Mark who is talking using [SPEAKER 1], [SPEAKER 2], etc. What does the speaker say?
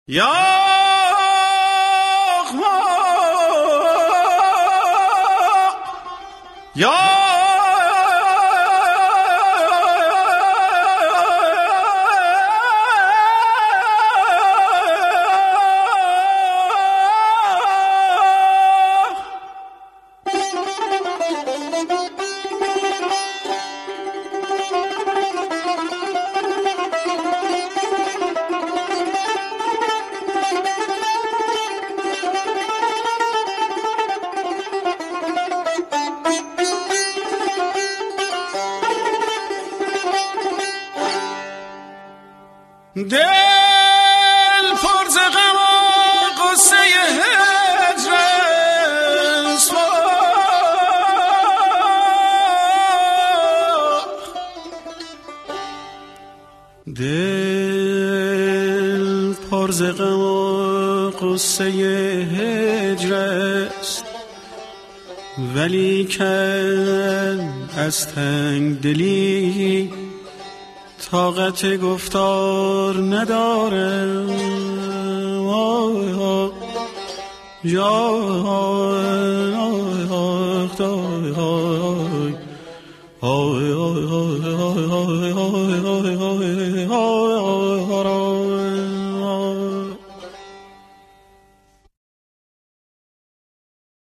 [SPEAKER 1] یا یا دل پر ز غم و غصه هجر است، دل پر ز غم و غصه هجر است، ولیکن از تنگ دلی طاقت گفتار ندارم.